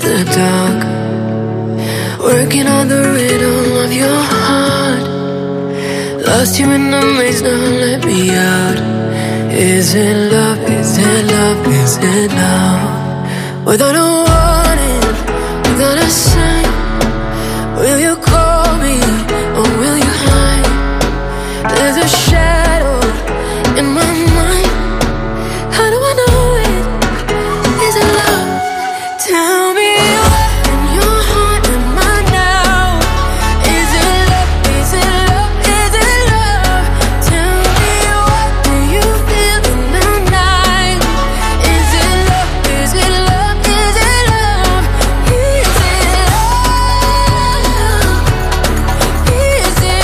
the dark, working on the rhythm of your heart. Lost you in the maze, now let me out. Is it love, is it love, is it love? Without a warning, without a sign, will you call me or will you hide? There's a shadow in my mind. How do I know it? Is it love? Tell me what in your heart am I now? Is it love? Is it love? Is it love? Tell me what do you feel in the night? Is it love? Is it love? Is it love? Is it love? Is it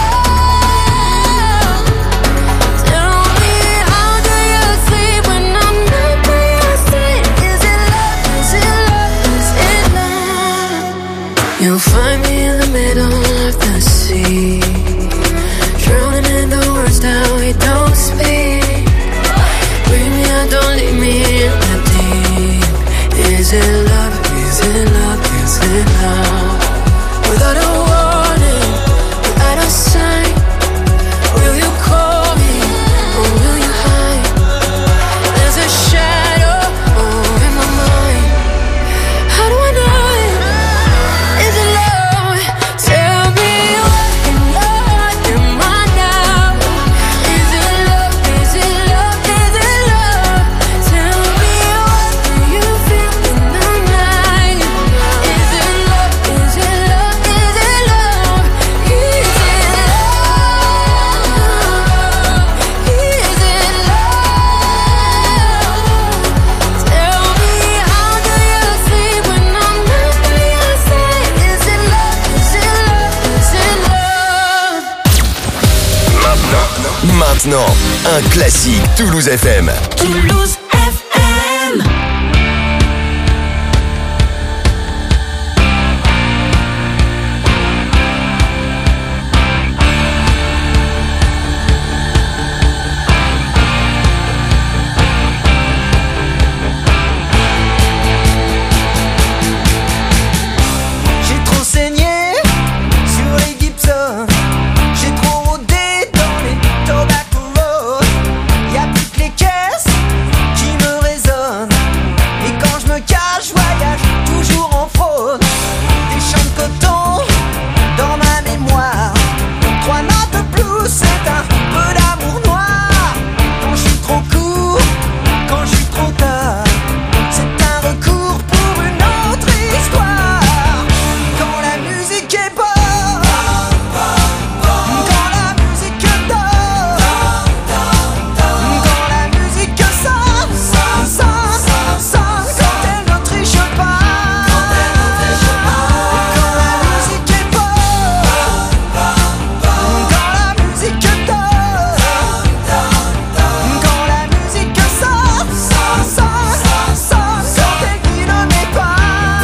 love? Tell me how do you sleep when I'm not by your side? Is it love? Is it love? Is it love? You'll find me in the middle of the sea, drowning in the words that we don't speak. Bring me out, don't leave me in the deep. Is it love? Is it love? Is it love? Without a warning, without a sign, will you call me or will you hide? There's a shadow in my mind. How do I know it? Is it love? Tell me what in your heart am I now? Is it love? Is it love? Is it love? Tell me what do you feel in the night? Is it love? Is it love? Is it love? Is it love? Is it love? Tell me how do you sleep when I'm not by your side? Is it love? Is it love? Is it love? Maintenant, un classique Toulouse FM. Toulouse FM. J'ai trop saigné sur les Gibson, j'ai trop rôdé dans les Tobacco Road. Y'a plus que les caisses qui me résonnent, et quand je me cache, je voyage toujours en fraude. Des champs de coton dans ma mémoire, 3 notes de blues, c'est un peu d'amour noir. Quand je suis trop court, quand je suis trop tard, c'est un recours pour une autre histoire. Quand la musique est bonne, quand la musique donne, quand la musique sonne, quand elle ne triche pas. Quand la musique est bonne, quand la musique donne, quand la musique sonne, quand elle guide mes pas.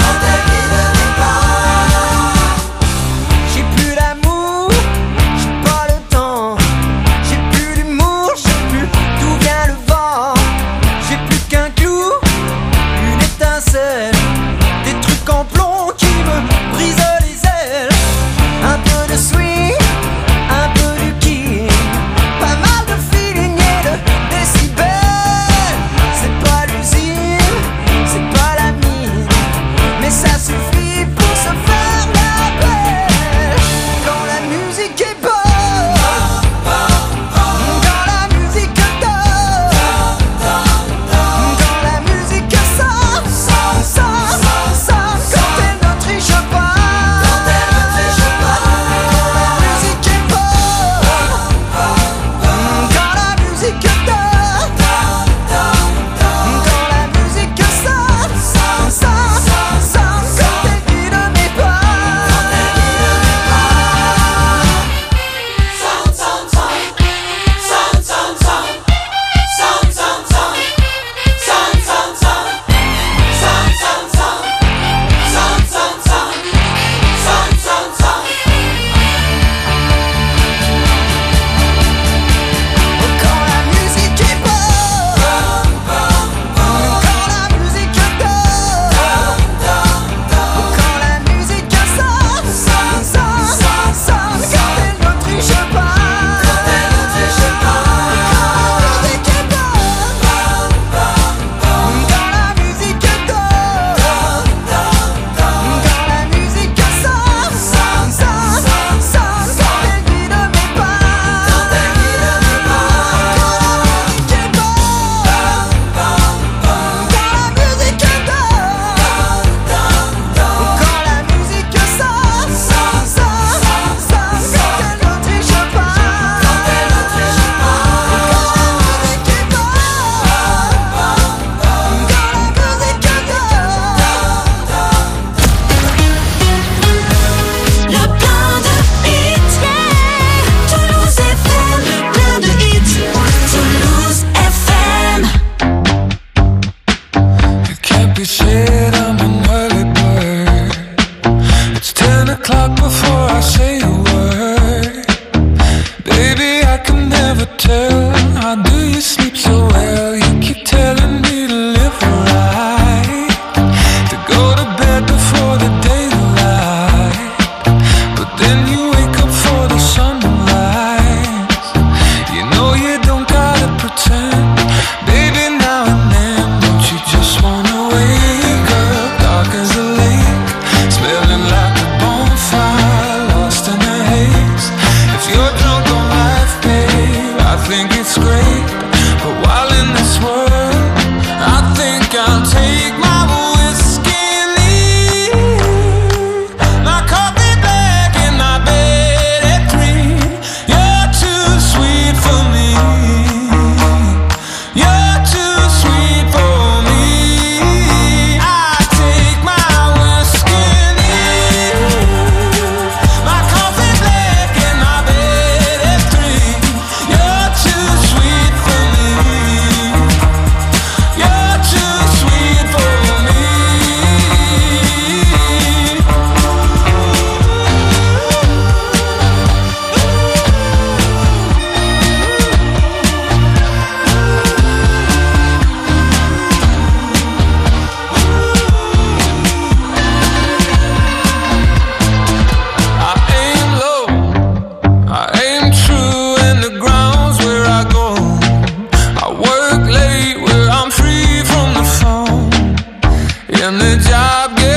J'ai plus d'amour, j'ai pas le temps. J'ai plus d'humour, je sais plus d'où vient le vent. J'ai plus qu'un clou, une étincelle, des trucs en plomb qui me brisent les ailes. Un peu de swing, un peu de king, pas mal de feeling et de décibels. C'est pas l'usine, c'est pas la mine, mais ça suffit pour se faire la belle. Quand la musique est bonne, quand la musique donne, quand la musique sonne, quand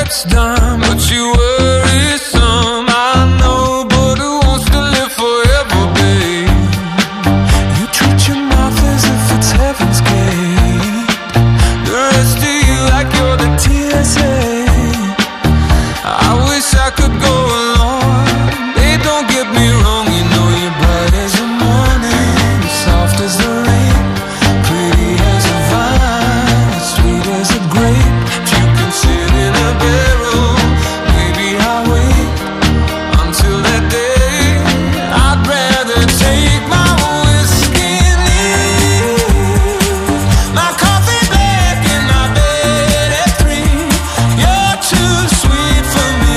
gets down, but you worry some. I know, but who wants to live forever, babe? You treat your mouth as if it's heaven's gate. The rest of you like you're the TSA. I wish I could go along. Babe, don't get me wrong, you know you're bright as the morning, soft as the rain, pretty as a vine, sweet as a grape. If you can sit in a barrel, maybe I'll wait until that day. I'd rather take my whiskey neat, my coffee black and my bed at 3. You're too sweet for me.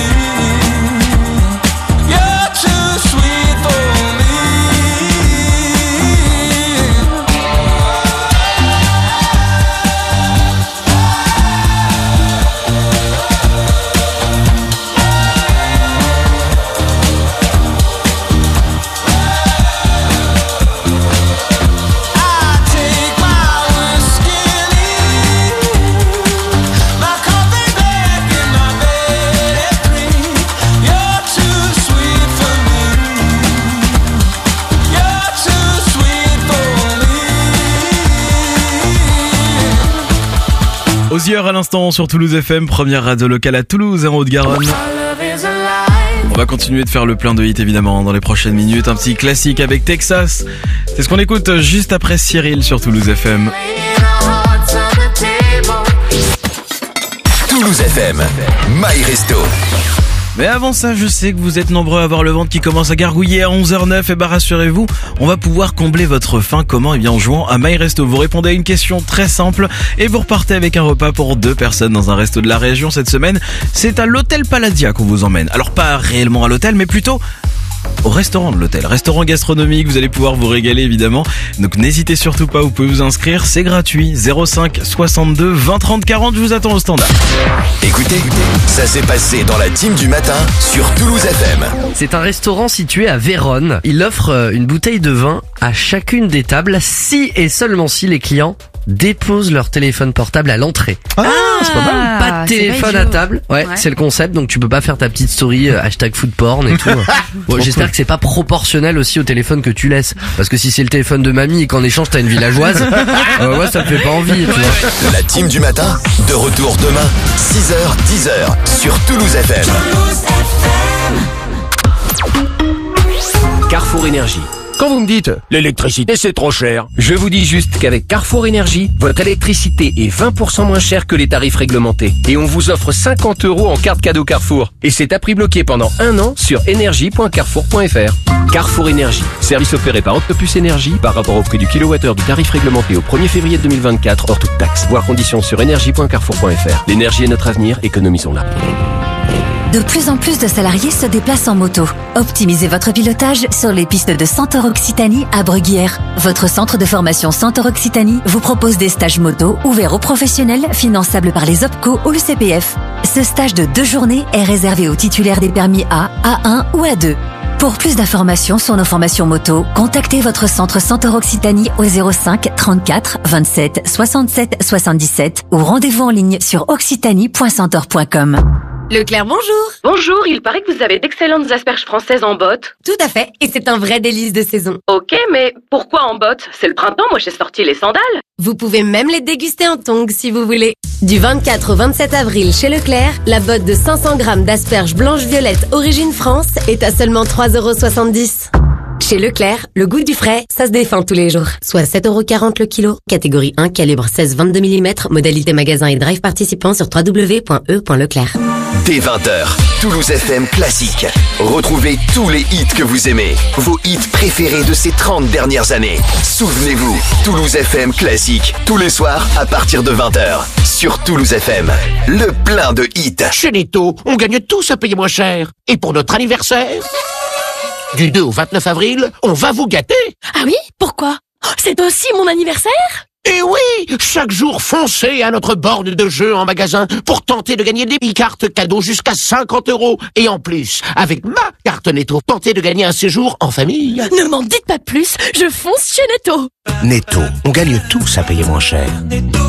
You're too sweet for me. I take my whiskey neat, my coffee black and my bed at 3. You're too sweet for me. You're too sweet for me. Osier à l'instant sur Toulouse FM, première radio locale à Toulouse et en Haute-Garonne. On va continuer de faire le plein de hits évidemment dans les prochaines minutes. Un petit classique avec Texas. C'est ce qu'on écoute juste après Cyril sur Toulouse FM. Toulouse FM, My Resto. Mais avant ça, je sais que vous êtes nombreux à avoir le ventre qui commence à gargouiller à 11h09. Et bah rassurez-vous, on va pouvoir combler votre faim. Comment? Eh bien en jouant à My Resto. Vous répondez à une question très simple et vous repartez avec un repas pour 2 personnes dans un resto de la région cette semaine. C'est à l'hôtel Palladia qu'on vous emmène. Alors pas réellement à l'hôtel, mais plutôt au restaurant de l'hôtel. Restaurant gastronomique, vous allez pouvoir vous régaler évidemment. Donc n'hésitez surtout pas, vous pouvez vous inscrire, c'est gratuit. 05 62 20 30 40, je vous attends au standard. Écoutez, ça s'est passé dans la team du matin sur Toulouse FM. C'est un restaurant situé à Vérone. Il offre une bouteille de vin à chacune des tables si et seulement si les clients déposent leur téléphone portable à l'entrée. Ah, c'est pas mal. Pas de téléphone à table. Ouais, c'est le concept. Donc tu peux pas faire ta petite story hashtag foodporn et tout. Bon, j'espère que c'est pas proportionnel aussi au téléphone que tu laisses. Parce que si c'est le téléphone de mamie et qu'en échange t'as une villageoise, ouais, ça me fait pas envie, tu vois. La team du matin, de retour demain, 6h, 10h sur Toulouse FM. Carrefour Énergie. Quand vous me dites l'électricité c'est trop cher, je vous dis juste qu'avec Carrefour Énergie, votre électricité est 20% moins chère que les tarifs réglementés. Et on vous offre 50 € en carte cadeau Carrefour. Et c'est à prix bloqué pendant 1 an sur énergie.carrefour.fr. Carrefour Énergie, service opéré par Octopus Énergie par rapport au prix du kilowattheure du tarif réglementé au 1er février 2024 hors toute taxe. Voir conditions sur énergie.carrefour.fr. L'énergie est notre avenir, économisons-la. De plus en plus de salariés se déplacent en moto. Optimisez votre pilotage sur les pistes de Centaure Occitanie à Bruguière. Votre centre de formation Centaure Occitanie vous propose des stages moto ouverts aux professionnels, finançables par les OPCO ou le CPF. Ce stage de 2 journées est réservé aux titulaires des permis A, A1 ou A2. Pour plus d'informations sur nos formations moto, contactez votre centre Centaure Occitanie au 05 34 27 67 77 ou rendez-vous en ligne sur occitanie.centaure.com. Leclerc, bonjour. Bonjour, il paraît que vous avez d'excellentes asperges françaises en botte. Tout à fait, et c'est un vrai délice de saison. Ok, mais pourquoi en botte? C'est le printemps, moi j'ai sorti les sandales. Vous pouvez même les déguster en tongs si vous voulez. Du 24 au 27 avril chez Leclerc, la botte de 500 grammes d'asperges blanches-violettes origine France est à seulement 3,70 €. Chez Leclerc, le goût du frais, ça se défend tous les jours. Soit 7,40 € le kilo. Catégorie 1, calibre 16-22 mm. Modalité magasin et drive participant sur www.e.leclerc. Dès 20h, Toulouse FM classique. Retrouvez tous les hits que vous aimez. Vos hits préférés de ces 30 dernières années. Souvenez-vous, Toulouse FM classique. Tous les soirs à partir de 20h. Sur Toulouse FM. Le plein de hits. Chez Netto, on gagne tous à payer moins cher. Et pour notre anniversaire, du 2 au 29 avril, on va vous gâter. Ah oui? Pourquoi? C'est aussi mon anniversaire? Et oui, chaque jour, foncez à notre borne de jeu en magasin pour tenter de gagner des cartes cadeaux jusqu'à 50 €. Et en plus, avec ma carte Netto, tentez de gagner un séjour en famille. Ne m'en dites pas plus, je fonce chez Netto. Netto, on gagne tous à payer moins cher.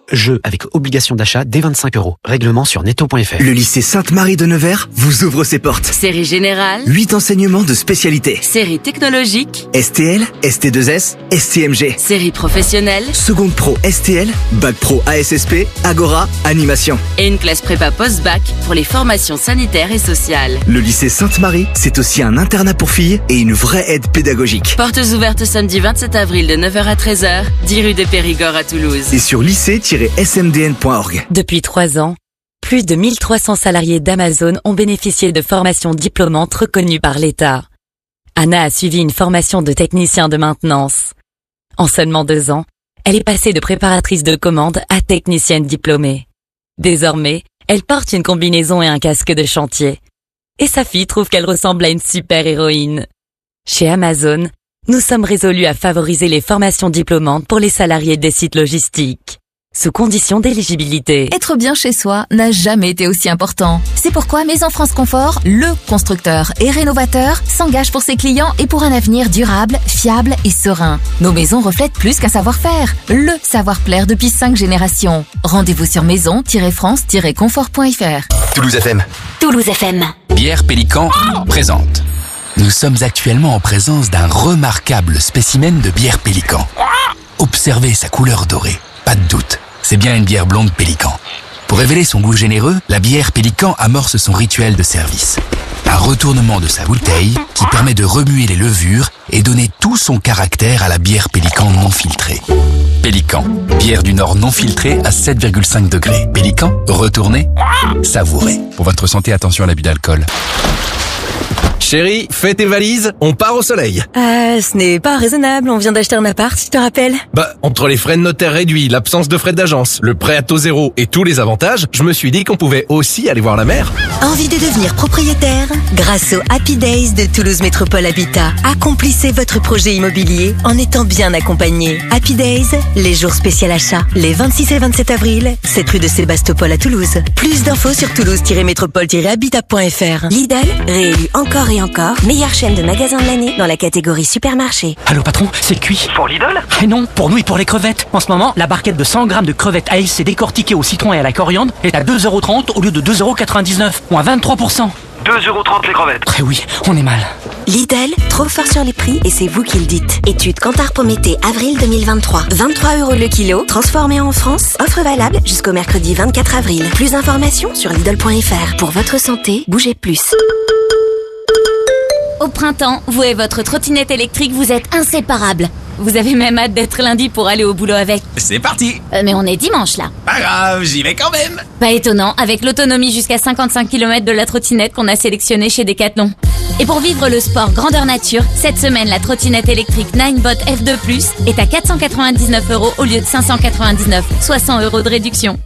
Jeu avec obligation d'achat dès 25 €. Règlement sur netto.fr. Le lycée Sainte-Marie de Nevers vous ouvre ses portes. Série générale. 8 enseignements de spécialité. Série technologique. STL, ST2S, STMG. Série professionnelle. Seconde pro STL, bac pro ASSP, Agora, animation. Et une classe prépa post-bac pour les formations sanitaires et sociales. Le lycée Sainte-Marie, c'est aussi un internat pour filles et une vraie aide pédagogique. Portes ouvertes samedi 27 avril de 9h à 13h, 10 rue des Périgord à Toulouse. Et sur lycée-smdn.org. Depuis 3 ans, plus de 1300 salariés d'Amazon ont bénéficié de formations diplômantes reconnues par l'État. Anna a suivi une formation de technicien de maintenance. En seulement 2 ans, elle est passée de préparatrice de commande à technicienne diplômée. Désormais, elle porte une combinaison et un casque de chantier. Et sa fille trouve qu'elle ressemble à une super-héroïne. Chez Amazon, nous sommes résolus à favoriser les formations diplômantes pour les salariés des sites logistiques, sous condition d'éligibilité. Être bien chez soi n'a jamais été aussi important. C'est pourquoi Maison France Confort, le constructeur et rénovateur, s'engage pour ses clients et pour un avenir durable, fiable et serein. Nos maisons reflètent plus qu'un savoir-faire, le savoir-plaire depuis 5 générations. Rendez-vous sur maison-france-confort.fr. Toulouse FM. Toulouse FM. Bière Pélican présente. Nous sommes actuellement en présence d'un remarquable spécimen de bière Pélican. Observez sa couleur dorée. Pas de doute, c'est bien une bière blonde Pélican. Pour révéler son goût généreux, la bière Pélican amorce son rituel de service. Un retournement de sa bouteille qui permet de remuer les levures et donner tout son caractère à la bière Pélican non filtrée. Pélican, bière du Nord non filtrée à 7,5 degrés. Pélican, retournez, savourez. Pour votre santé, attention à l'abus d'alcool. Chérie, fais tes valises, on part au soleil. Ce n'est pas raisonnable, on vient d'acheter un appart, tu te rappelles? Entre les frais de notaire réduits, l'absence de frais d'agence, le prêt à taux zéro et tous les avantages, je me suis dit qu'on pouvait aussi aller voir la mer. Envie de devenir propriétaire? Grâce au Happy Days de Toulouse Métropole Habitat, accomplissez votre projet immobilier en étant bien accompagné. Happy Days, les jours spéciaux achats, les 26 et 27 avril, 7 rue de Sébastopol à Toulouse. Plus d'infos sur toulouse-métropole-habitat.fr. Lidl, réélu encore et encore, meilleure chaîne de magasins de l'année dans la catégorie supermarché. Allô patron, c'est le cuit. Pour Lidl? Et non, pour nous et pour les crevettes. En ce moment, la barquette de 100 grammes de crevettes ALC décortiquées au citron et à la coriandre est à 2,30 € au lieu de 2,99 €, moins 23%. 2,30 € les crevettes. Eh oui, on est mal. Lidl, trop fort sur les prix et c'est vous qui le dites. Étude Kantar Pommeté, avril 2023. 23 € le kilo, transformé en France. Offre valable jusqu'au mercredi 24 avril. Plus d'informations sur Lidl.fr. Pour votre santé, bougez plus. Au printemps, vous et votre trottinette électrique, vous êtes inséparables. Vous avez même hâte d'être lundi pour aller au boulot avec. C'est parti. Mais on est dimanche là. Pas grave, j'y vais quand même. Pas étonnant, avec l'autonomie jusqu'à 55 km de la trottinette qu'on a sélectionnée chez Decathlon. Et pour vivre le sport grandeur nature, cette semaine, la trottinette électrique Ninebot F2+, est à 499 € au lieu de 599, 60 € de réduction.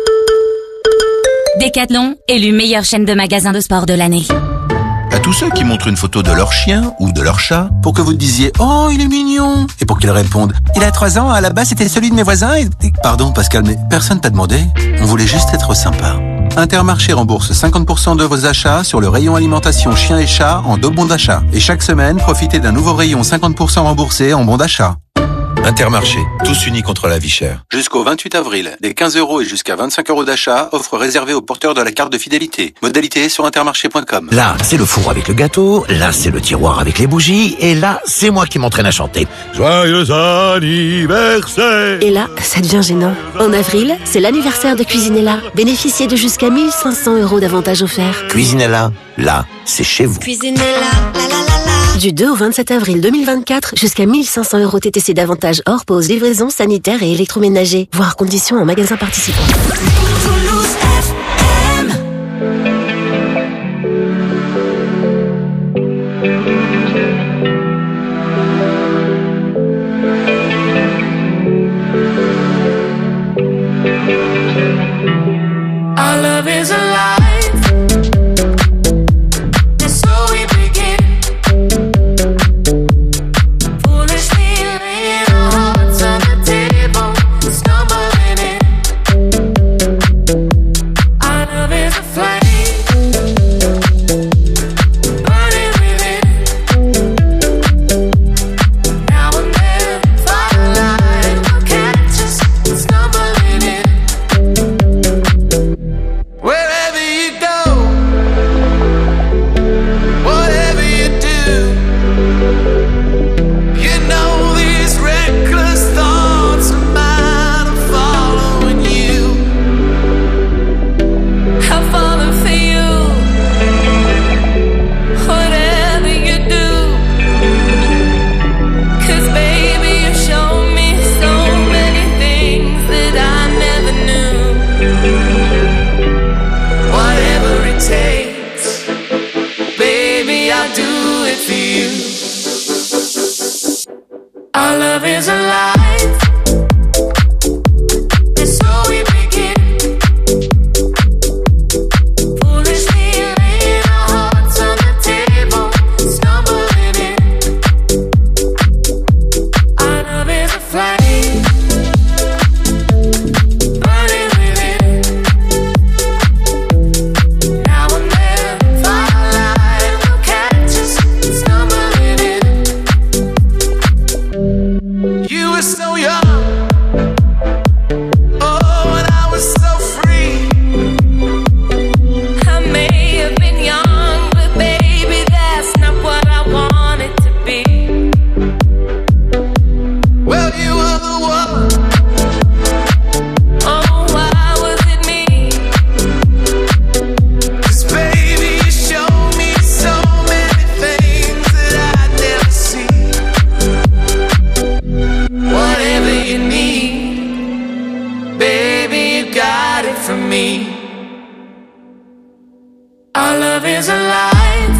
Decathlon, élu meilleure chaîne de magasins de sport de l'année. À tous ceux qui montrent une photo de leur chien ou de leur chat pour que vous disiez « Oh, il est mignon !» et pour qu'ils répondent « Il a 3 ans, à la base c'était celui de mes voisins et... » Pardon Pascal, mais personne t'a demandé. On voulait juste être sympa. Intermarché rembourse 50% de vos achats sur le rayon alimentation chien et chat en 2 bons d'achat. Et chaque semaine, profitez d'un nouveau rayon 50% remboursé en bons d'achat. Intermarché, tous unis contre la vie chère. Jusqu'au 28 avril, des 15 € et jusqu'à 25 € d'achat, offre réservée aux porteurs de la carte de fidélité. Modalité sur intermarché.com. Là, c'est le four avec le gâteau, là, c'est le tiroir avec les bougies, et là, c'est moi qui m'entraîne à chanter. Joyeux anniversaire! Et là, ça devient gênant. En avril, c'est l'anniversaire de Cuisinella. Bénéficiez de jusqu'à 1500 € d'avantages offerts. Cuisinella, là, c'est chez vous. Cuisinella, la la la la. Du 2 au 27 avril 2024, jusqu'à 1500 € TTC d'avantages hors pause, livraison, sanitaire et électroménager. Voir conditions en magasin participant. Our love is alive. And so we begin. Foolishly laying our hearts on the table, stumbling in. love is alive,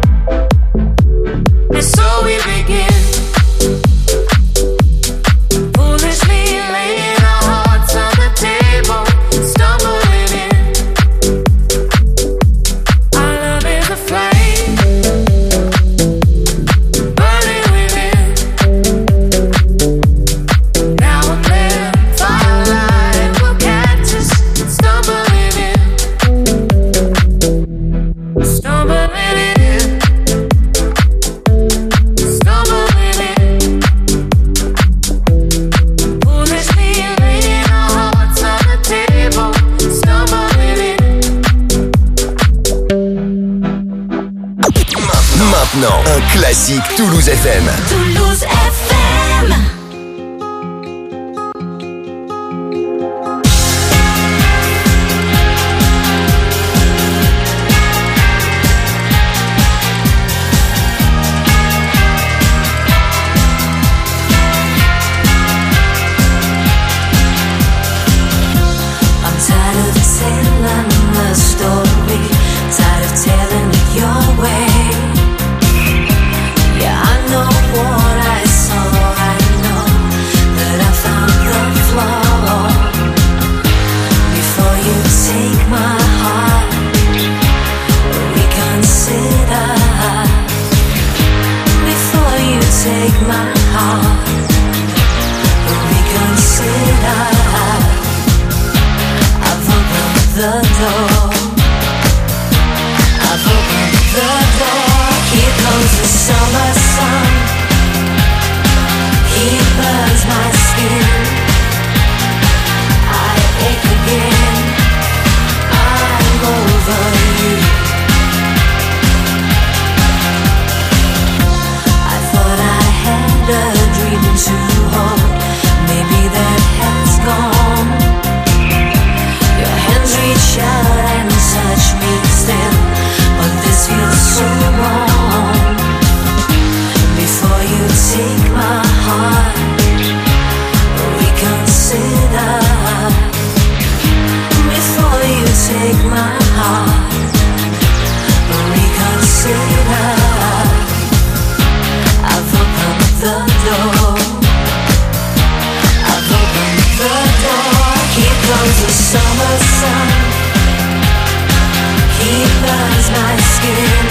and so we begin. Foolishly laying our hearts on the table, stumbling in. Our love is a flame, burning within. Now and then, firelight will catch us, stumbling in. Stumbling in, stumbling in. Foolishly laying our hearts on the table, stumbling in. Maintenant, un classique Toulouse FM. Toulouse FM. I'm tired of telling the story, tired of telling it your way. Yeah, I know what I saw, I know that I found the flaw. Before you take my heart, reconsider. Before you take my heart, reconsider. I've opened the door, I've opened the door. Here comes the summer sun, he burns my skin. I ache again, I'm over you. I thought I had a dream to hold, maybe that has gone. Your hands reach out and touch me still, but this feels so wrong. Before you take my heart, reconsider. Before you take my heart, reconsider. I've opened the door, I've opened the door. Here comes the summer sun, he burns my skin.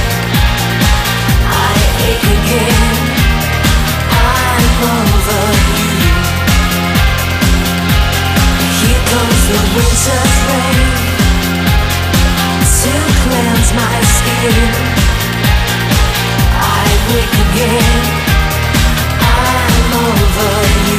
I ache again, I'm over you. Here comes the winter's rain to cleanse my skin. I wake again, I'm over you.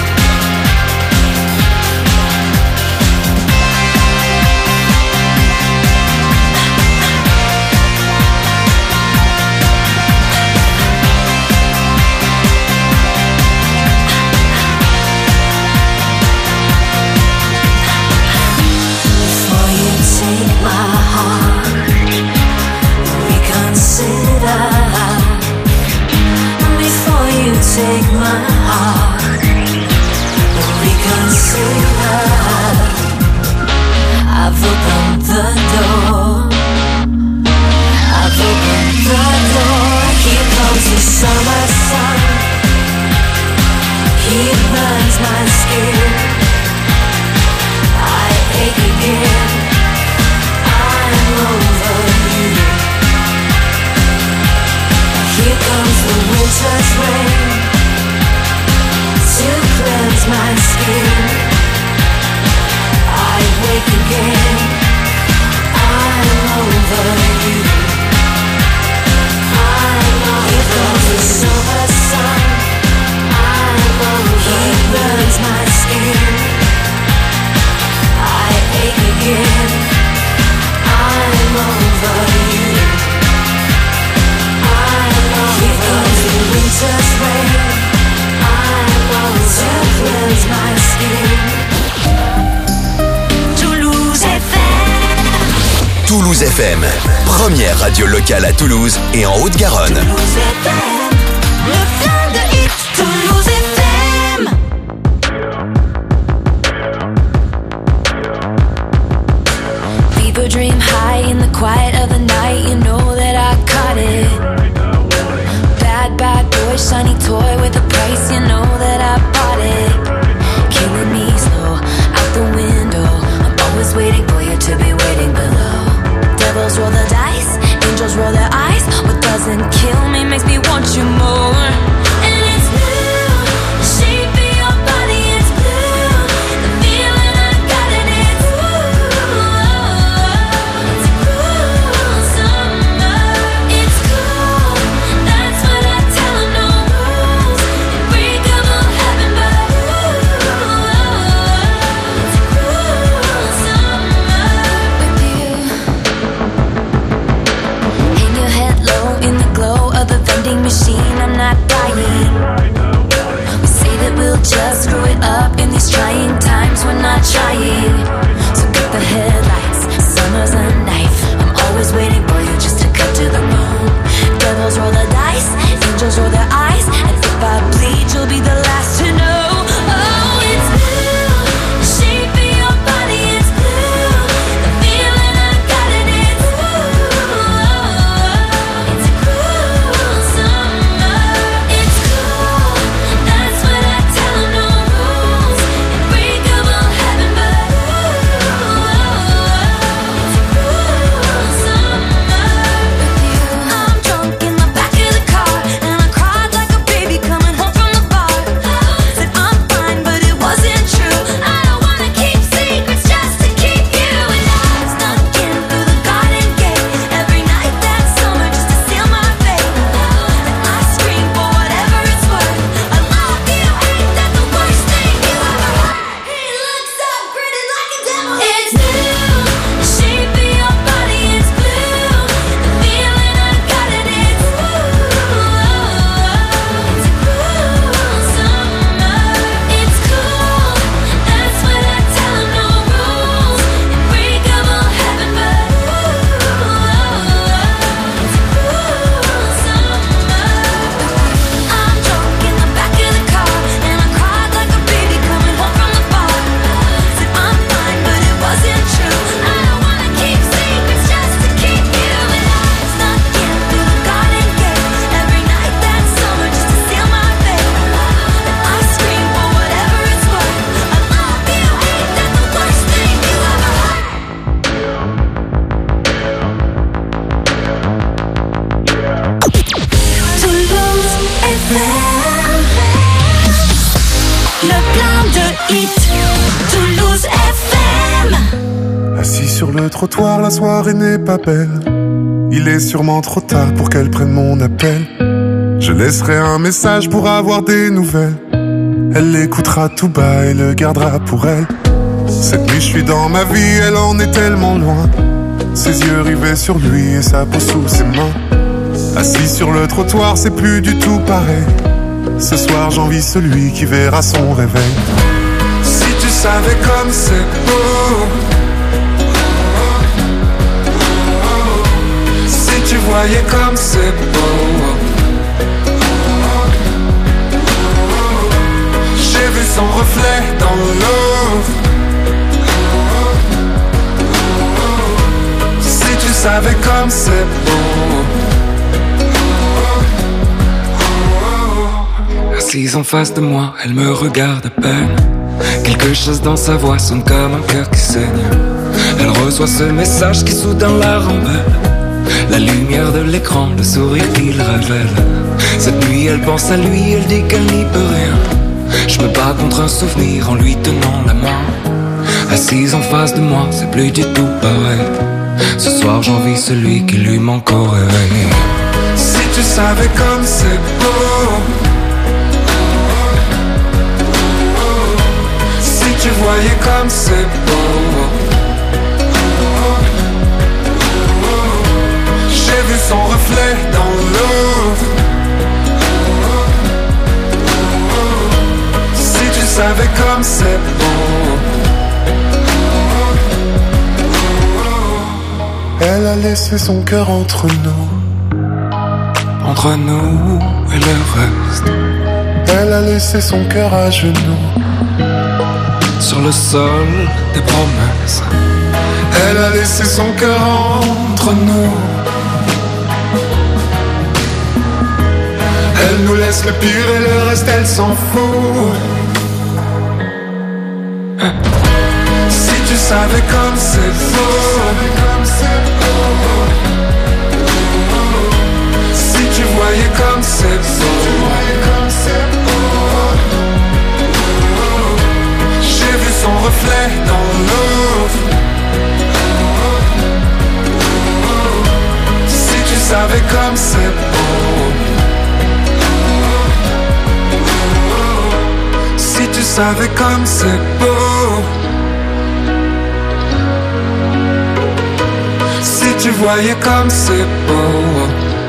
Before you take my heart, reconsider. Before you take my heart, reconsider. I've opened the door, I've opened the door. Here comes the summer sun, he burns my skin. I ache again, I'm over you. Here comes the winter's rain to cleanse my skin. I wake again, I'm over you. Here comes the summer sun, I'm over you. He burns my skin. I ache again, I'm over you. Here comes the winter's rain, I'm over to cleanse my skin. Toulouse FM. Toulouse FM, première radio locale à Toulouse et en Haute-Garonne. Toulouse FM, le plein de hits. Toulouse FM. People dream high in the quiet of the night. shiny toy with a price, you know that I bought it. Killing me slow, out the window. I'm always waiting for you to be waiting below. Devils roll the dice, angels roll their eyes. What doesn't kill me makes me want you more. And it's blue, the shape of your body is blue. The feeling I got in it, it's cool summer. It's cool, that's what I tell 'em, no rules. Unbreakable heaven, but it's cool summer with you. Hang your head low in the glow of the vending machine, I'm not dying. We say that we'll just screw it up in these trying times, we're not trying. So get the headlights, summer's a knife. I'm always waiting for you just to cut to the bone. Devils roll the dice, angels roll their eyes. And if I bleed, you'll be the last to know. Oh, it's blue, the shape of your body is blue. The feeling I got in it, it's cool summer. It's cool, that's what I tell 'em, no rules. Unbreakable heaven, but it's cool summer with you. I'm drunk in the back of the car, and I cried like a baby coming home from the bar. Said I'm fine, but it wasn't true. I don't wanna keep secrets just to keep you. And I snuck in through the garden gate every night that summer just to seal my fate. And I scream for whatever it's worth. I love you, ain't that the worst thing you ever heard? He looks so pretty like a devil. It's blue, the shape of your body is blue. The feeling I got in it, it's cool summer. It's cool, that's what I tell 'em, no rules. Unbreakable heaven, but it's cool summer. I'm drunk in the back of the car, and I cried like a baby coming home from the bar. Said I'm fine, but it wasn't true. I don't wanna keep secrets just to keep you. And I snuck in through the garden gate every night that summer just to seal my fate. And I scream for whatever it's worth. I love you, ain't that the worst thing you ever heard? Toulouse FM, le plein de hits. Toulouse FM. Assis sur le trottoir, la soirée n'est pas belle. Il est sûrement trop tard pour qu'elle prenne mon appel. Je laisserai un message pour avoir des nouvelles. Elle l'écoutera tout bas et le gardera pour elle. Cette nuit je suis dans ma vie, elle en est tellement loin. Ses yeux rivés sur lui et sa peau sous ses mains. Assis sur le trottoir, c'est plus du tout pareil. Ce soir j'envie celui qui verra son réveil. Si tu savais comme c'est beau, si tu voyais comme c'est beau. J'ai vu son reflet dans l'eau. Si tu savais comme c'est beau. Assise en face de moi, elle me regarde à peine. Quelque chose dans sa voix sonne comme un cœur qui saigne. Elle reçoit ce message qui soudain la rembelle. La lumière de l'écran, le sourire qu'il révèle. Cette nuit elle pense à lui, elle dit qu'elle n'y peut rien. Je me bats contre un souvenir en lui tenant la main. Assise en face de moi, c'est plus du tout pareil. Ce soir j'envie celui qui lui manque au réveil. Si tu savais comme c'est beau. Si tu voyais comme c'est beau. J'ai vu son reflet dans l'eau. Si tu savais comme c'est beau. Elle a laissé son cœur entre nous. Entre nous et le reste. Elle a laissé son cœur à genoux. Sur le sol des promesses. Elle a laissé son cœur entre nous. Elle nous laisse le pire et le reste elle s'en fout. Si tu savais comme c'est beau, si tu voyais comme c'est beau, j'ai vu son reflet dans l'eau. Si tu savais comme c'est beau, si tu savais comme c'est beau, si tu voyais comme c'est beau.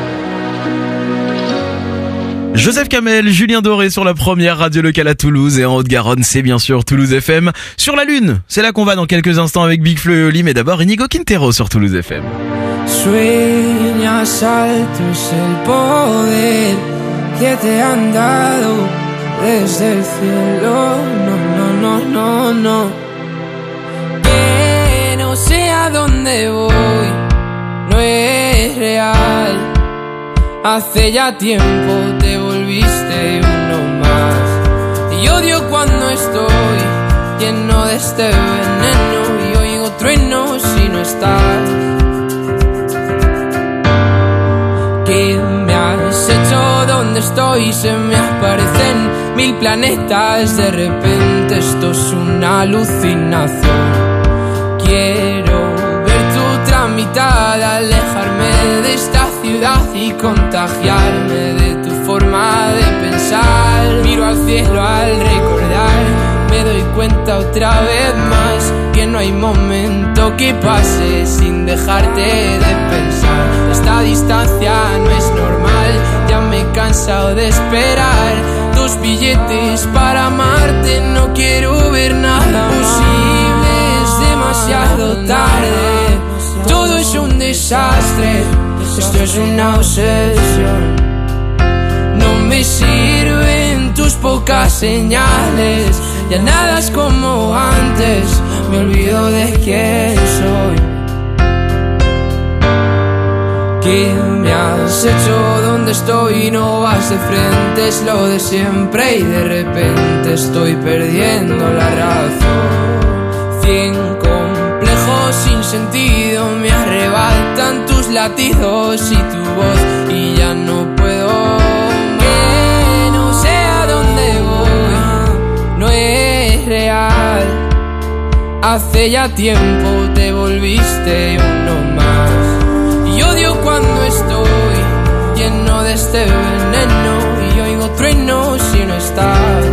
Joseph Kamel, Julien Doré sur la première radio locale à Toulouse et en Haute-Garonne, c'est bien sûr Toulouse FM. Sur la Lune, c'est là qu'on va dans quelques instants avec Big Flo et Oli, mais d'abord Inigo Quintero sur Toulouse FM. Sueñas alto es el poder que te han dado desde el cielo. No, no, no, no, no. Que no sé a dónde voy, no es real. Hace ya tiempo te volviste uno más. Y odio cuando estoy lleno de este veneno y oigo truenos si no estás. ¿Qué me has hecho? ¿Dónde estoy? Se me aparecen 1000 planetas. De repente esto es una alucinación. Quiero ver tu tramitada, alejarme de esta ciudad y contagiarme de tu forma de pensar. Miro al cielo al recordar, me doy cuenta otra vez más que no hay momento que pase sin dejarte de pensar. Esta distancia no es normal, ya me he cansado de esperar. 2 billetes para amarte, no quiero ver nada posible, es demasiado tarde. Todo es un desastre, esto es una obsesión. No me sirven tus pocas señales, ya nada es como antes, me olvido de quién soy. ¿Qué me has hecho? ¿Dónde estoy? No vas de frente, es lo de siempre y de repente estoy perdiendo la razón. 100 complejos sin sentido me arrebatan tus latidos y tu voz y ya no puedo. Que no sé a dónde voy, no es real. Hace ya tiempo te volviste uno más. Y odio cuando estoy lleno de este veneno y oigo truenos si no estás.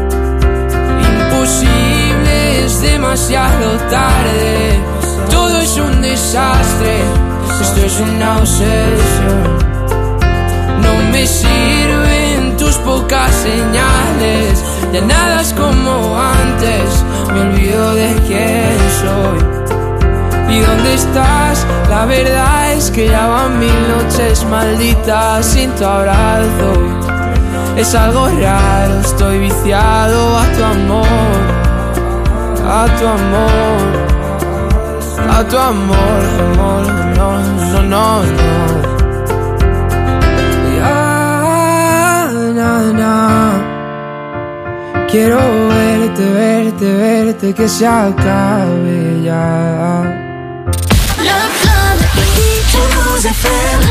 Imposible, es demasiado tarde. Todo es un desastre, esto es una obsesión. No me sirven tus pocas señales, ya nada es como antes, me olvido de quién soy. ¿Y dónde estás? La verdad es que ya van 1000 noches malditas sin tu abrazo. Es algo raro, estoy viciado a tu amor, a tu amor, a tu amor, amor, no, no, no, no. Ya, na, na. Quiero verte, verte, verte, que se acabe ya. Le plein de hits, Toulouse FM.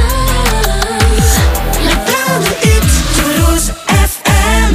Le plein de hits, Toulouse FM.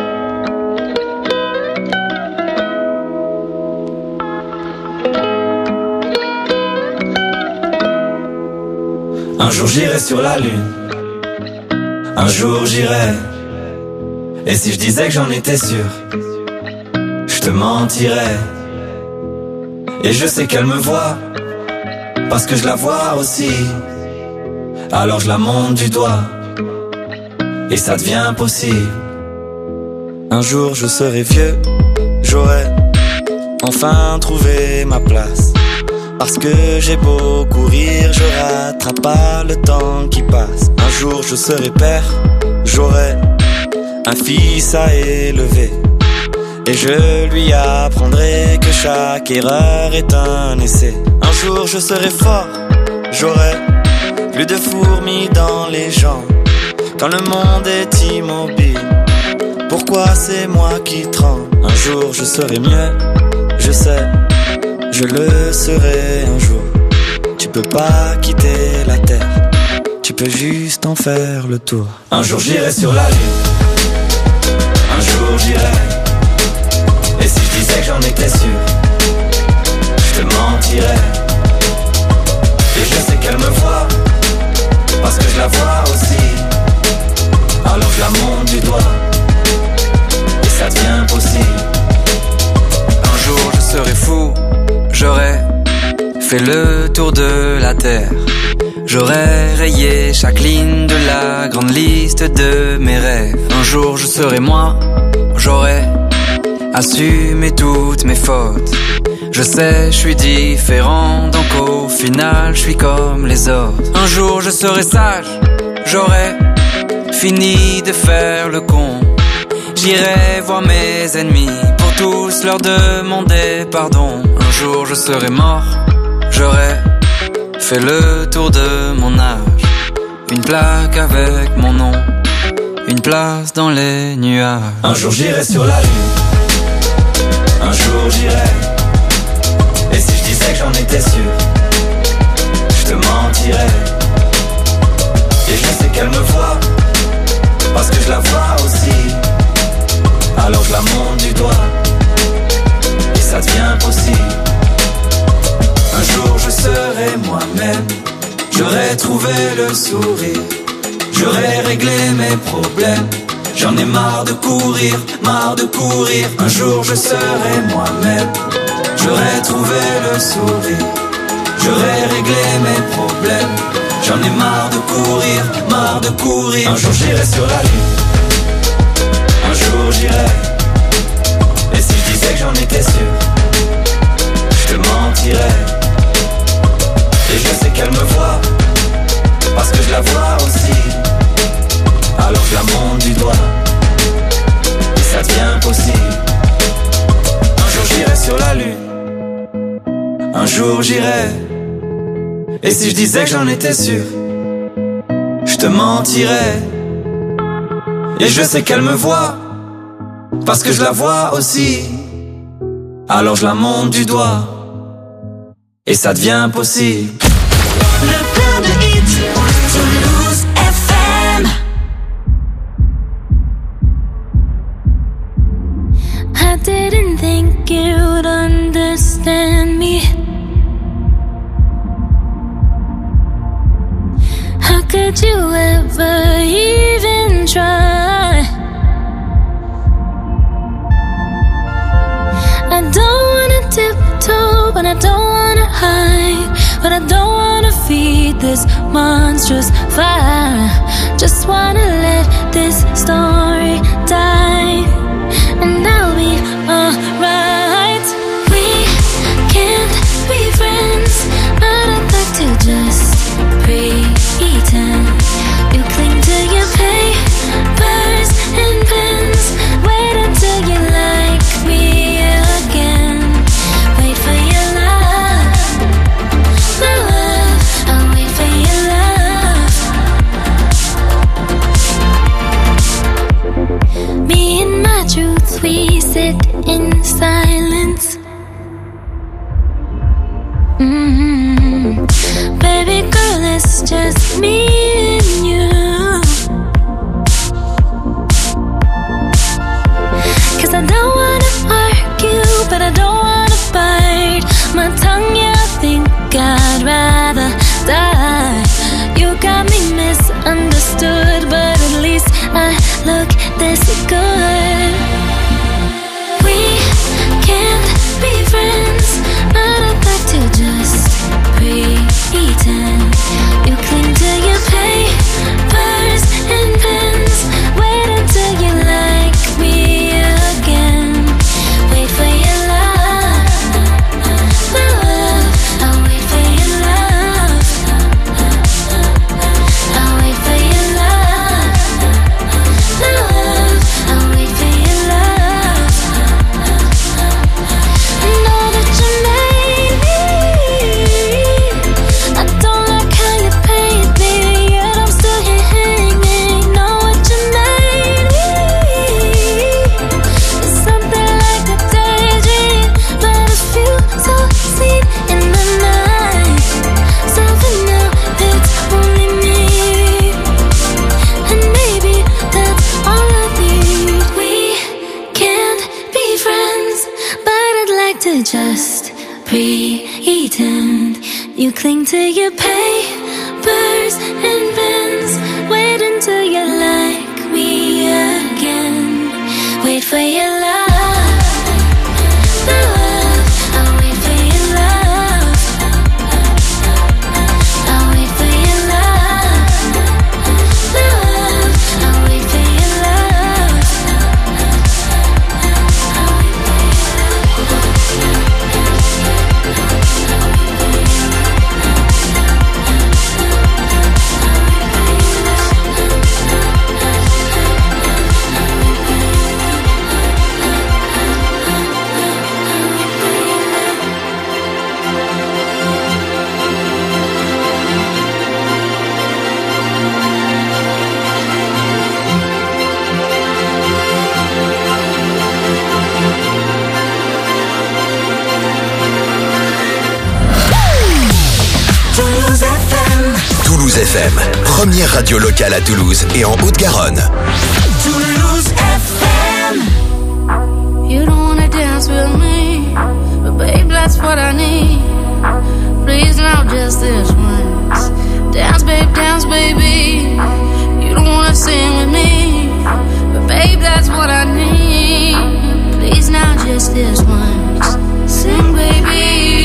Un jour j'irai sur la lune, un jour j'irai. Et si je disais que j'en étais sûr, je te mentirais. Et je sais qu'elle me voit, parce que je la vois aussi. Alors je la monte du doigt, et ça devient possible. Un jour je serai vieux, j'aurai enfin trouvé ma place. Parce que j'ai beau courir, je rattrape pas le temps qui passe. Un jour je serai père, j'aurai un fils à élever. Et je lui apprendrai que chaque erreur est un essai. Un jour je serai fort, j'aurai plus de fourmis dans les jambes. quand le monde est immobile. Pourquoi c'est moi qui tremble? Un jour je serai mieux, je sais, je le serai un jour. Tu peux pas quitter la terre, tu peux juste en faire le tour. Un jour j'irai sur la lune, un jour j'irai. Et si je disais que j'en étais sûr, je te mentirais. Et je sais qu'elle me voit, parce que je la vois aussi. Alors je la monte du doigt, et ça devient possible. Un jour je serai fou, j'aurai fait le tour de la terre. J'aurais rayé chaque ligne de la grande liste de mes rêves. Un jour je serai moi, j'aurais assumé toutes mes fautes. Je sais, je suis différent, donc au final je suis comme les autres. Un jour je serai sage, j'aurais fini de faire le con. J'irai voir mes ennemis pour tous leur demander pardon. Un jour je serai mort, j'aurais fait le tour de mon âge. Une plaque avec mon nom, une place dans les nuages. Un jour j'irai sur la lune, un jour j'irai. Et si je disais que j'en étais sûr, je te mentirais. Et je sais qu'elle me voit, parce que je la vois aussi. Alors je la monte du doigt, et ça devient possible. Un jour je serai moi-même, j'aurai trouvé le sourire, j'aurai réglé mes problèmes. J'en ai marre de courir, marre de courir. Un jour je serai moi-même, j'aurai trouvé le sourire, j'aurai réglé mes problèmes. J'en ai marre de courir, marre de courir. Un jour j'irai sur la lune, un jour j'irai. Et si je disais que j'en étais sûr, je te mentirais. Et je sais qu'elle me voit, parce que je la vois aussi. Alors je la monte du doigt, et ça devient possible. Un jour j'irai sur la lune, un jour j'irai. Et si je disais que j'en étais sûr, je te mentirais. Et je sais qu'elle me voit, parce que je la vois aussi. Alors je la monte du doigt, et ça devient possible. Le plein de hits, Toulouse FM. I didn't think you'd understand me. How could you ever even try? I don't wanna tiptoe, but I don't wanna hide. But I don't wanna feed this monstrous fire. Just wanna let this story die, and I'll be alright. We can't be friends, but I'd like to just pretend. You cling to your papers and pens. Wait until you like me again. Wait for your love, my love. I'll wait for your love. Me and my truth, we sit in silence. Baby girl, it's just me and you. 'Cause I don't wanna argue, but I don't wanna bite my tongue, yeah, I think I'd rather die. You got me misunderstood, but at least I look this good. We can't be friends, but I'd like to just pretend. You cling to your You cling to your papers and pens. Wait until you like me again. Wait for your love. I'll wait for your love. I'll wait for your love. I'll wait for your love. Toulouse FM, première radio locale à Toulouse et en Haute-Garonne. Toulouse FM. You don't wanna dance with me, but babe, that's what I need. Please now, just this once. Dance, baby. You don't wanna sing with me, but babe, that's what I need. Please now, just this once. Sing, baby.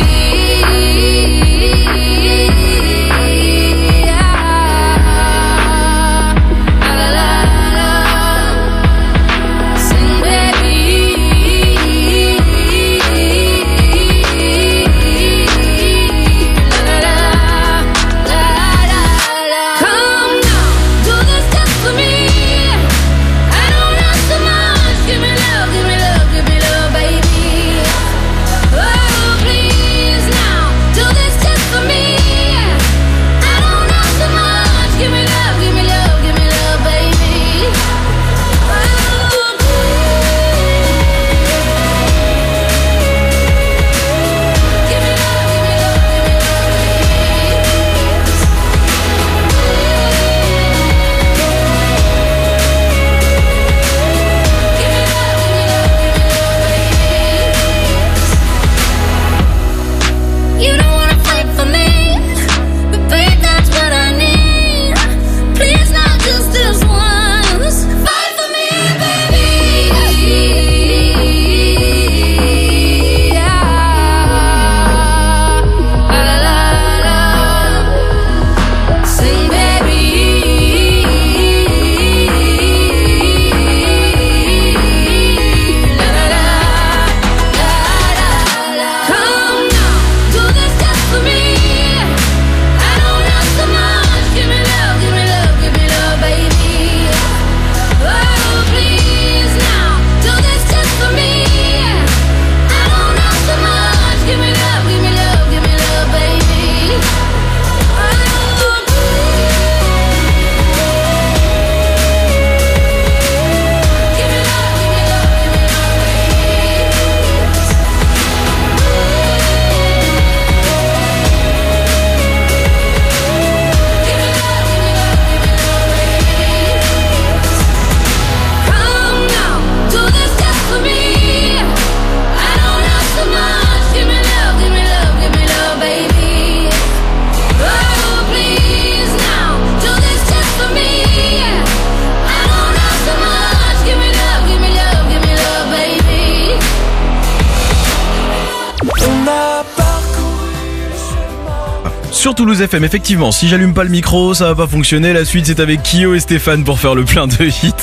Sur Toulouse FM, effectivement, si j'allume pas le micro, ça va pas fonctionner. La suite, c'est avec Kyo et Stéphane pour faire le plein de hits.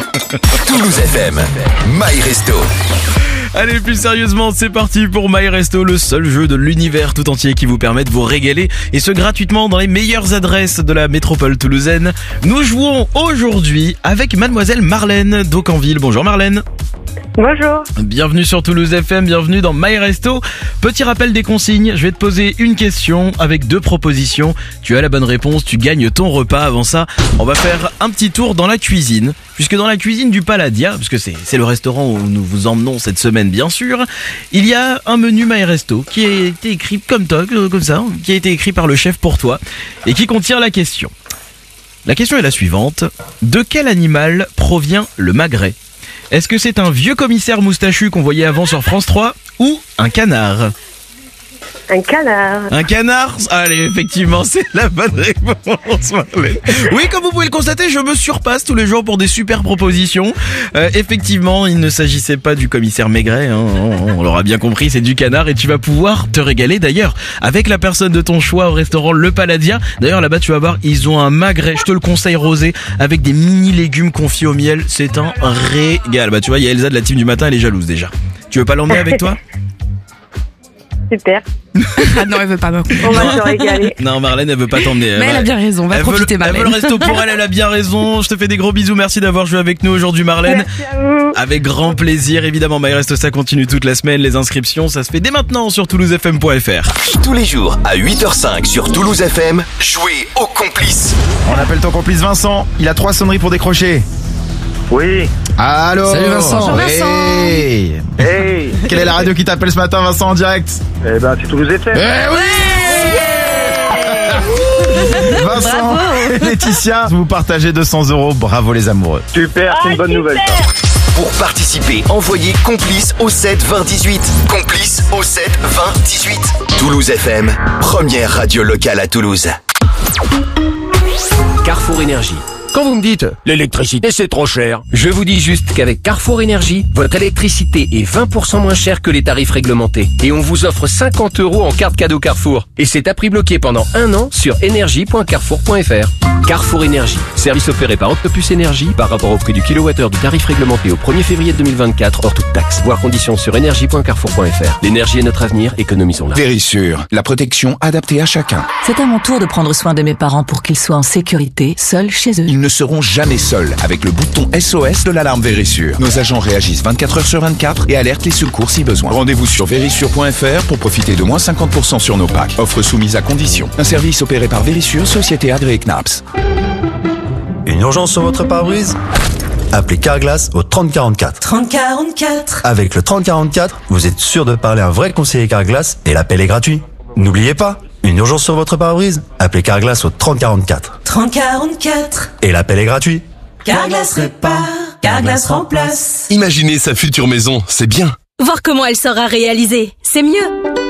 Toulouse FM, My Resto. Allez, plus sérieusement, c'est parti pour My Resto, le seul jeu de l'univers tout entier qui vous permet de vous régaler, et ce gratuitement dans les meilleures adresses de la métropole toulousaine. Nous jouons aujourd'hui avec mademoiselle Marlène d'Aucanville. Bonjour Marlène. Bonjour. Bienvenue sur Toulouse FM, bienvenue dans My Resto. Petit rappel des consignes, je vais te poser une question avec 2 propositions. Tu as la bonne réponse, tu gagnes ton repas. Avant ça, on va faire un petit tour dans la cuisine. Puisque dans la cuisine du Palladia, parce que c'est le restaurant où nous vous emmenons cette semaine bien sûr, il y a un menu My Resto qui a été écrit comme ça, qui a été écrit par le chef pour toi et qui contient la question. La question est la suivante. De quel animal provient le magret ? Est-ce que c'est un vieux commissaire moustachu qu'on voyait avant sur France 3 ou un canard ? Un canard. Un canard? Allez, effectivement, c'est la bonne réponse, Marlène. Oui, comme vous pouvez le constater, je me surpasse tous les jours pour des super propositions. Effectivement, il ne s'agissait pas du commissaire Maigret, hein, on l'aura bien compris, c'est du canard et tu vas pouvoir te régaler d'ailleurs avec la personne de ton choix au restaurant Le Palladia. D'ailleurs, là-bas, tu vas voir, ils ont un magret, je te le conseille, rosé, avec des mini légumes confits au miel. C'est un régal. Bah, tu vois, il y a Elsa de la team du matin, elle est jalouse déjà. Tu veux pas l'emmener avec toi? Super. Ah non, elle veut pas. On va se régaler. Non, Marlène, elle veut pas t'emmener. Mais elle a bien raison, on va profiter, Marlène. Elle veut le resto pour elle, elle a bien raison. Je te fais des gros bisous, merci d'avoir joué avec nous aujourd'hui, Marlène. Merci à vous. Avec grand plaisir, évidemment. My Resto, ça continue toute la semaine. Les inscriptions, ça se fait dès maintenant sur toulousefm.fr. Tous les jours à 8h05 sur Toulouse FM, jouez au complice. On appelle ton complice Vincent. Il a 3 sonneries pour décrocher. Oui. Allô. Salut Vincent. Bonjour Vincent. Hey. Hey. Quelle est la radio qui t'appelle ce matin, Vincent, en direct? Eh ben, c'est Toulouse FM. Eh oui. Vincent et Laetitia, vous partagez 200 €. Bravo les amoureux. Super, c'est une bonne nouvelle ça. Pour participer, envoyez complice au 7 20 18. Complice au 7 20 18. Toulouse FM, première radio locale à Toulouse. Carrefour Énergie. Quand vous me dites « l'électricité c'est trop cher », je vous dis juste qu'avec Carrefour Énergie, votre électricité est 20% moins chère que les tarifs réglementés. Et on vous offre 50 € en carte cadeau Carrefour. Et c'est à prix bloqué pendant 1 an sur énergie.carrefour.fr. Carrefour Énergie, service opéré par Octopus Énergie par rapport au prix du kilowattheure du tarif réglementé au 1er février 2024 hors toute taxe. Voir conditions sur énergie.carrefour.fr. L'énergie est notre avenir, économisons-la. Vérissure, la protection adaptée à chacun. C'est à mon tour de prendre soin de mes parents pour qu'ils soient en sécurité, seuls chez eux. Ils ne seront jamais seuls avec le bouton SOS de l'alarme Vérissure. Nos agents réagissent 24 heures sur 24 et alertent les secours si besoin. Rendez-vous sur vérissure.fr pour profiter de moins 50% sur nos packs. Offre soumise à condition. Un service opéré par Vérissure, société agréée CNAPS. Une urgence sur votre pare-brise? Appelez Carglass au 3044. 3044. Avec le 3044, vous êtes sûr de parler à un vrai conseiller Carglass et l'appel est gratuit. N'oubliez pas, une urgence sur votre pare-brise? Appelez Carglass au 3044. 3044. Et l'appel est gratuit. Carglass répare, Carglass remplace. Imaginez sa future maison, c'est bien. Voir comment elle sera réalisée, c'est mieux.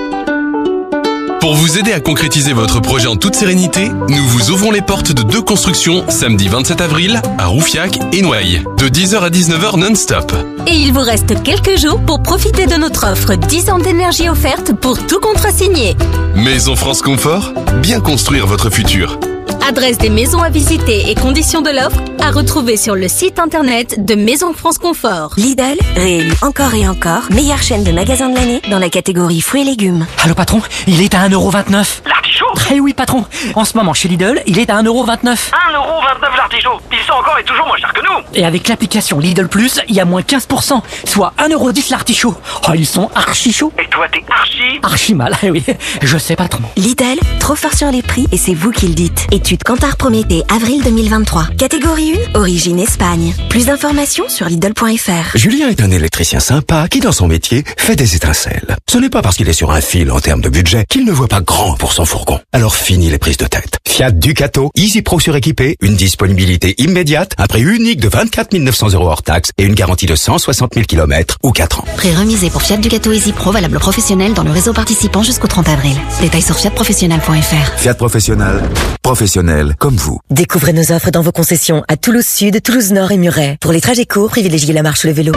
Pour vous aider à concrétiser votre projet en toute sérénité, nous vous ouvrons les portes de 2 constructions samedi 27 avril à Roufiac et Noailles, de 10h à 19h non-stop. Et il vous reste quelques jours pour profiter de notre offre 10 ans d'énergie offerte pour tout contrat signé. Maison France Confort, bien construire votre futur. Adresse des maisons à visiter et conditions de l'offre à retrouver sur le site internet de Maison France Confort. Lidl, réélu encore et encore, meilleure chaîne de magasins de l'année dans la catégorie fruits et légumes. Allô patron, il est à 1,29 €. L'artichaut? Eh oui patron, en ce moment chez Lidl, il est à 1,29 €. 1,29 € l'artichaut. Ils sont encore et toujours moins chers que nous. Et avec l'application Lidl Plus, il y a moins 15%, soit 1,10 € l'artichaut. Oh, ils sont archi chauds. Et toi, t'es archi mal, eh oui, je sais patron. Lidl, trop fort sur les prix et c'est vous qui le dites. Étude Kantar Prométhée, avril 2023. Catégorie 1, origine Espagne. Plus d'informations sur Lidl.fr. Julien est un électricien sympa qui, dans son métier, fait des étincelles. Ce n'est pas parce qu'il est sur un fil en termes de budget qu'il ne voit pas grand pour son fourgon. Alors fini les prises de tête. Fiat Ducato, Easy Pro suréquipé, une disponibilité immédiate, un prix unique de 24 900 € hors taxe et une garantie de 160 000 km ou 4 ans. Prix remisé pour Fiat Ducato Easy Pro, valable professionnel dans le réseau participant jusqu'au 30 avril. Détails sur fiatprofessionnel.fr. Fiat Professionnel, professionnel comme vous. Découvrez nos offres dans vos concessions à Toulouse Sud, Toulouse Nord et Muret. Pour les trajets courts, privilégiez la marche ou le vélo.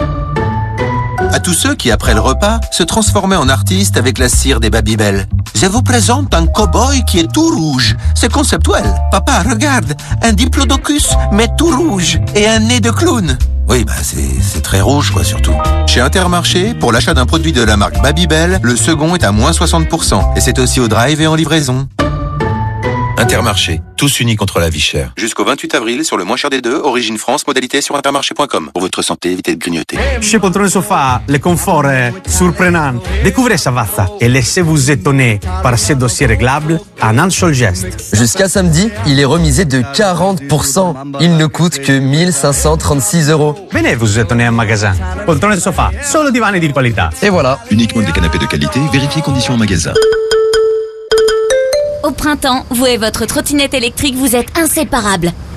À tous ceux qui, après le repas, se transformaient en artistes avec la cire des Babybel. Je vous présente un cow-boy qui est tout rouge. C'est conceptuel. Papa, regarde, un diplodocus, mais tout rouge. Et un nez de clown. Oui, c'est très rouge, quoi, surtout. Chez Intermarché, pour l'achat d'un produit de la marque Babybel, le second est à moins 60%. Et c'est aussi au drive et en livraison. Intermarché, tous unis contre la vie chère. Jusqu'au 28 avril, sur le moins cher des deux, Origine France, modalité sur intermarché.com. Pour votre santé, évitez de grignoter. Chez Poltrone Sofa, le confort est surprenant. Découvrez Savazza et laissez-vous étonner par ces dossiers réglables en un seul geste. Jusqu'à samedi, il est remisé de 40%. Il ne coûte que 1536 €. Venez vous étonner en magasin. Poltrone Sofa, solo divani di qualità. Et voilà. Uniquement des canapés de qualité, vérifiez conditions en magasin. Au printemps, vous et votre trottinette électrique, vous êtes inséparables.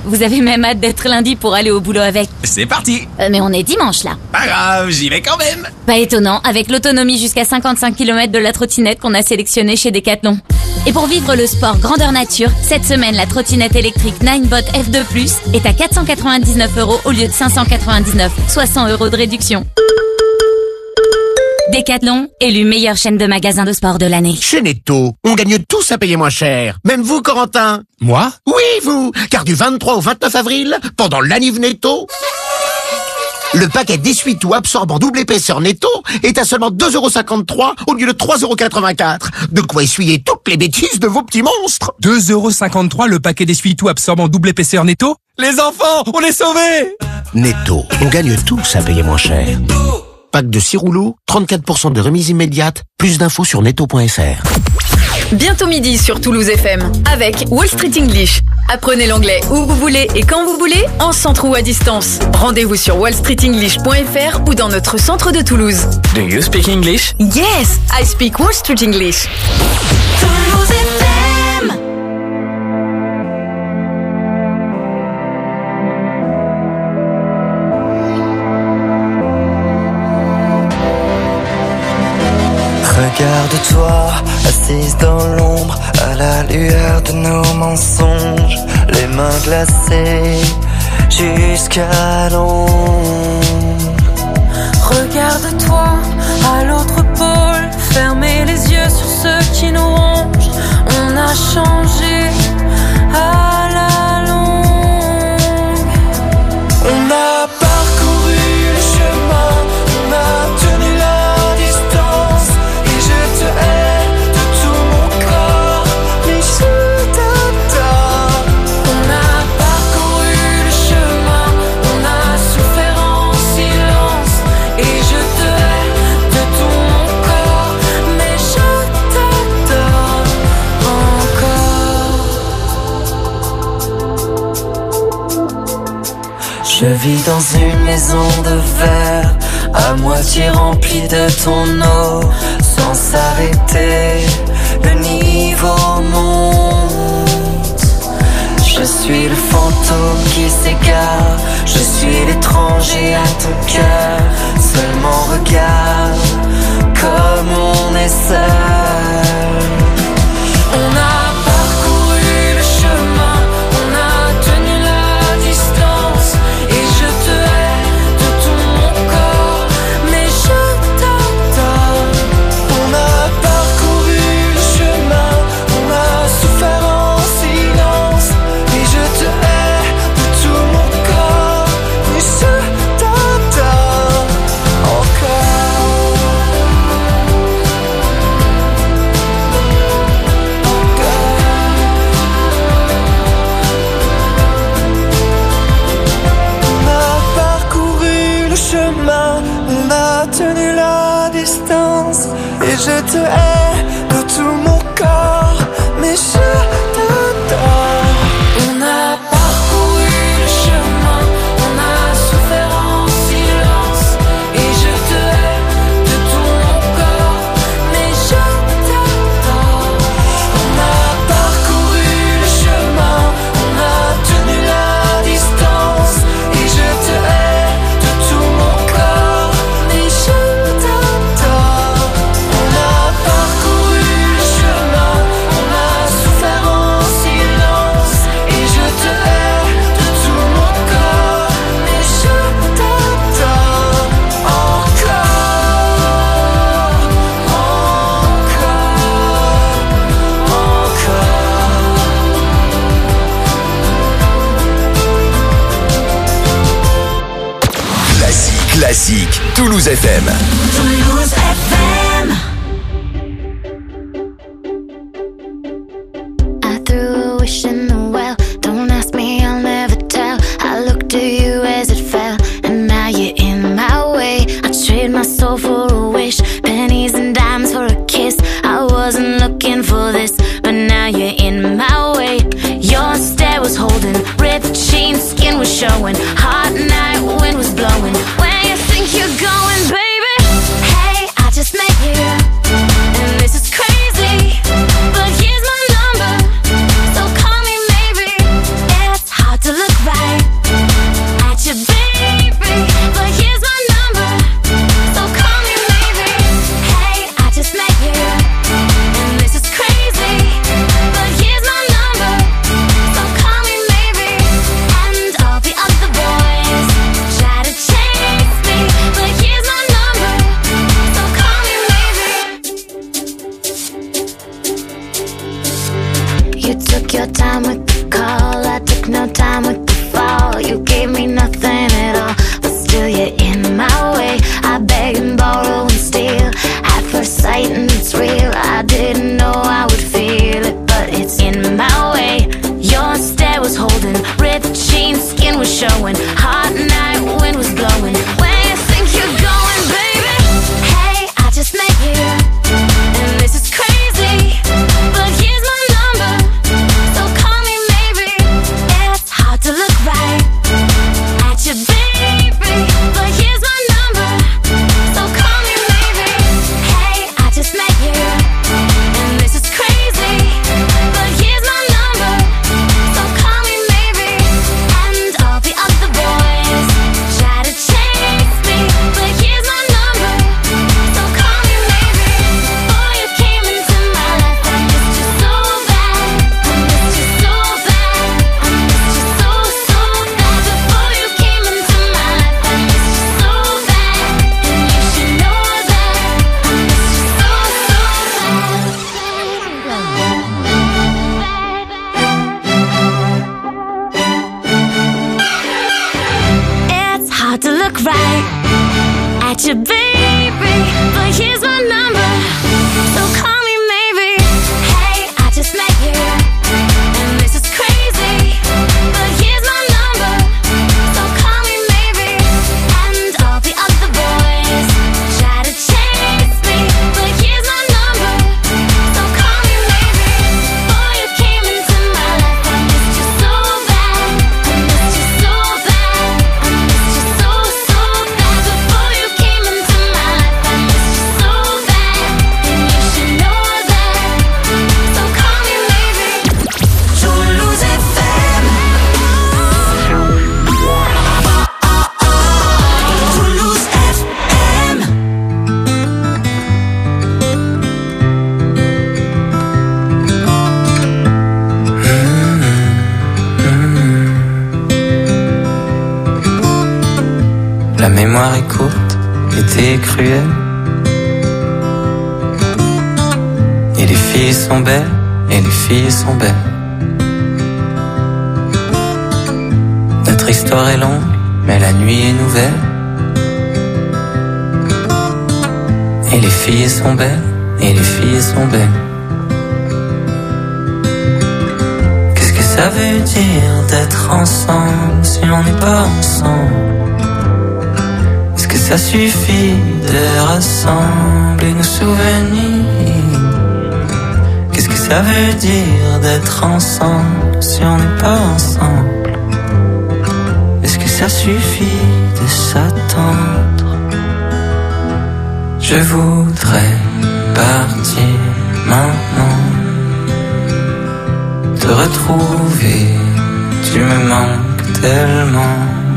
Vous avez même hâte d'être lundi pour aller au boulot avec. C'est parti. Mais on est dimanche là. Pas grave, j'y vais quand même. Pas étonnant, avec l'autonomie jusqu'à 55 km de la trottinette qu'on a sélectionnée chez Decathlon. Et pour vivre le sport grandeur nature, cette semaine, la trottinette électrique Ninebot F2+, est à 499 € au lieu de 599, soit 100 € de réduction. Decathlon, élu meilleure chaîne de magasins de sport de l'année. Chez Netto, on gagne tous à payer moins cher. Même vous, Corentin. Moi? Oui, vous. Car du 23 au 29 avril, pendant l'anniv Netto, le paquet d'essuie-tout absorbant double épaisseur Netto est à seulement 2,53 € au lieu de 3,84 €. De quoi essuyer toutes les bêtises de vos petits monstres. 2,53 € le paquet d'essuie-tout absorbant double épaisseur Netto? Les enfants, on est sauvés! Netto, on gagne tous à payer moins cher. Pack de 6 rouleaux, 34% de remise immédiate. Plus d'infos sur netto.fr. Bientôt midi sur Toulouse FM avec Wall Street English. Apprenez l'anglais où vous voulez et quand vous voulez, en centre ou à distance. Rendez-vous sur wallstreetenglish.fr ou dans notre centre de Toulouse. Do you speak English? Yes, I speak Wall Street English. Toulouse FM. Regarde-toi, assise dans l'ombre, à la lueur de nos mensonges, les mains glacées jusqu'à l'ombre. Regarde-toi, à l'autre pôle, fermez les yeux sur ceux qui nous rongent. On a changé à la longue. On a parcouru le chemin, on a tenu la distance. Je te hais de tout mon corps, mais je t'adore. On a parcouru le chemin, on a souffert en silence. Et je te hais de tout mon corps, mais je t'adore encore. Je vis dans une maison de verre, à moitié remplie de ton eau. Sans s'arrêter, le niveau monte. Je suis le fantôme qui s'égare, je suis l'étranger à ton cœur. Seulement regarde comme on est seul. On a parcouru le chemin, on a tenu la distance. Et je te hais de tout mon corps, mais je t'adore. On a parcouru le chemin, on a souffert en silence. Et je te hais de tout mon corps, mais je t'adore encore. On a parcouru le chemin, on a tenu la distance. Et je te hais de tout mon corps, mais je t'adore. On a parcouru le chemin, on a souffert en silence. Et je te hais de tout mon corps, mais je t'adore. On a parcouru le chemin, on a tenu la distance. Et je te hais de tout mon corps, mais je t'adore. On a parcouru le chemin, on a souffert en silence. Et je te hais de tout mon corps, mais je t'adore encore, Classique, Toulouse FM. Toulouse FM. I threw a wish in the well. Don't ask me, I'll never tell. I looked at you as it fell, and now you're in my way. I trade my soul for a wish, pennies and dimes for a kiss. I wasn't looking for this, but now you're in my way. Your stare was holding, ripped jeans, skin was showing. Hot night, wind was blowing. Where you think you're going, baby? Hey, I just met you, and this is crazy, but here's my number, so call me maybe. It's hard to look time with the fall. You gave me nothing at all, but still you're in my way. I beg and borrow and steal at first sight, and it's real. I didn't know I would feel it, but it's in my way. Your stare was holding, ripped jeans, skin was showing. Hot night, wind was blowing. Where you think you're going, baby? Hey, I just met you, and this is crazy, but here's my number, so call me maybe. It's hard to look right at you, baby, but here's my number, so call me maybe. Hey, I just met you, and this is crazy, but here's my number, so call me maybe. And all the other boys try to chase me, but here's my number, so call me maybe. Before you came into my life, I missed you so bad. I missed you so bad. I missed you so, so bad. Before you came into my life, I missed you so bad. And you should know that I missed you so, so bad. It's hard to look right at you, baby, but here's my number, so call me maybe. Hey, I just met you, and this is crazy, but here's my number, so call me maybe. And all the other boys try to chase me, but here's my number, so call me maybe. Before you came into my life, I missed you so bad. I missed you so bad. I missed you so, so bad. Before you came into my life, I missed you so bad. And you should know that, so call me maybe. Toulouse FM. Toulouse FM. La mémoire est courte, l'été est cruel. Et les filles sont belles, et les filles sont belles. Notre histoire est longue, mais la nuit est nouvelle. Et les filles sont belles, et les filles sont belles. Qu'est-ce que ça veut dire d'être ensemble si on n'est pas ensemble? Est-ce que ça suffit de rassembler nos souvenirs? Qu'est-ce que ça veut dire d'être ensemble si on n'est pas ensemble? Est-ce que ça suffit de s'attendre? Je voudrais partir maintenant, te retrouver, tu me manques tellement.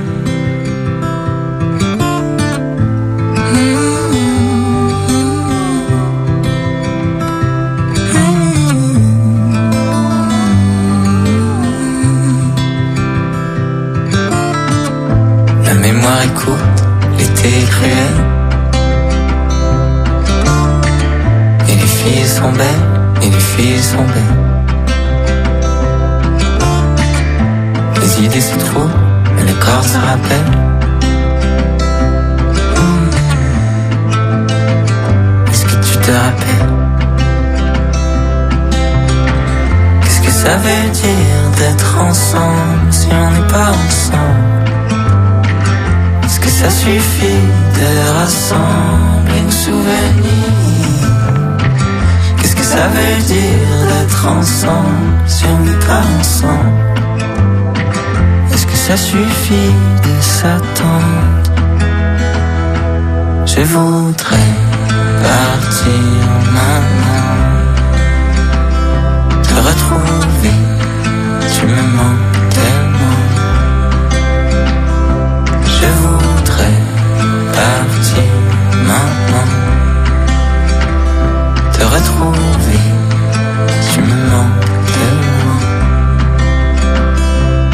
La mémoire est courte, l'été est cruel. Et les filles sont belles, et les filles sont belles. Les idées se trouvent, mais le corps se rappelle. Est-ce que tu te rappelles? Qu'est-ce que ça veut dire d'être ensemble si on n'est pas ensemble? Est-ce que ça suffit de rassembler nos souvenirs? Qu'est-ce que ça veut dire d'être ensemble si on n'est pas ensemble? Est-ce que ça suffit de s'attendre? Je voudrais partir maintenant, te retrouver, tu me